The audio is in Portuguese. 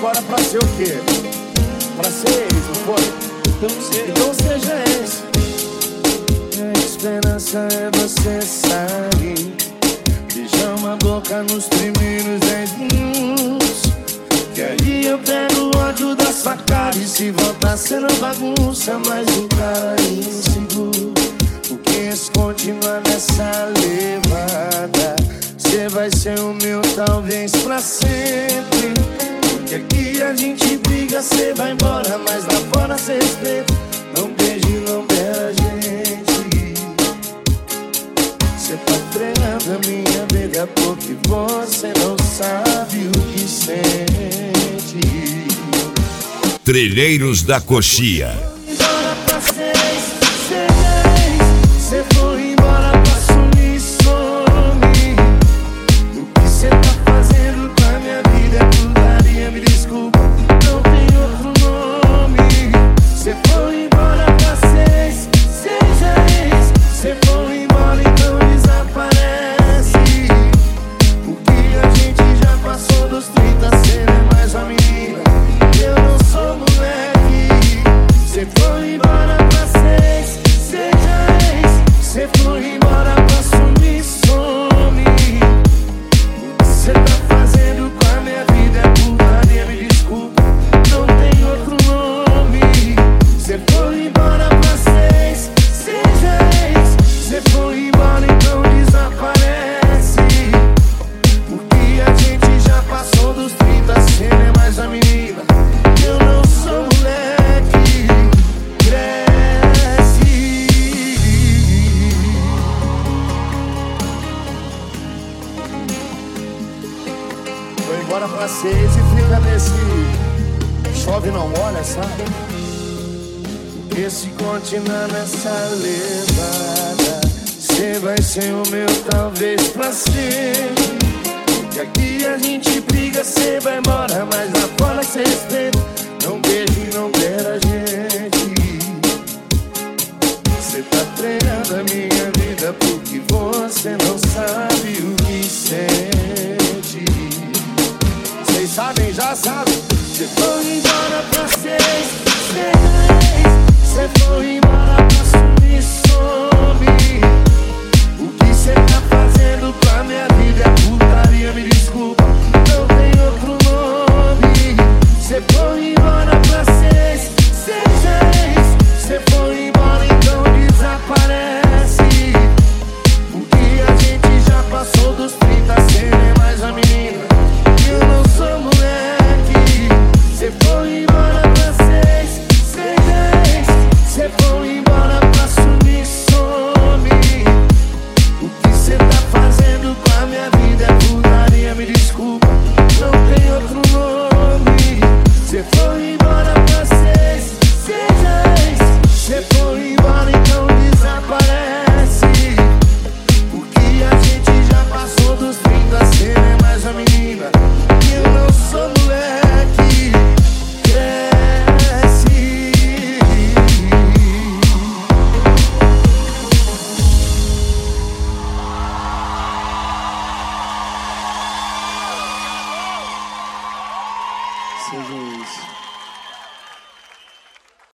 embora pra ser o quê? Pra ser ex, não foi? Então seja ex. A esperança é você sair, beijar uma boca nos primeiros 10 minutos, que aí eu pego o ódio da sua cara. E se voltar sendo bagunça, mais um cara inseguro. Porque se continuar nessa levada, cê vai ser o meu talvez pra sempre. Porque aqui a gente briga, cê vai embora, mas lá fora cê respeita. Não beije, não beira a gente. Cê tá treinando a minha vida porque você não sabe o que sente. Trilheiros da Coxia. Embora pra seis, cê foi embora pra sumir, some. O que cê tá fazendo com a minha vida é putaria, me desculpa, não tem outro nome. Cê foi embora pra seis, seja ex. Cê foi embora, então desaparece. Porque a gente já passou dos 30, cê não é mais uma menina, eu não sou moleque. Cê foi embora pra seis, seja ex. Cê foi embora pra sumir, some. O que cê tá fazendo com a minha vida é putaria, me desculpa, não tem outro nome. Cê foi embora pra seis, seja ex. Cê foi embora, então desaparece. Porque a gente já passou dos 30, cê não é mais a menina, eu não sou moleque. Cresce. Foi embora pra seis e fica nesse chove não molha, sabe? Porque se continuar nessa levada, cê vai ser o meu talvez pra sempre. Porque aqui a gente briga, cê vai embora, mas lá fora cê respeita. Não beije, não beira a gente. Cê tá treinando a minha vida porque você não sabe o que sente. Vocês sabem, já sabem. Cê foi embora pra seis, cê foi embora.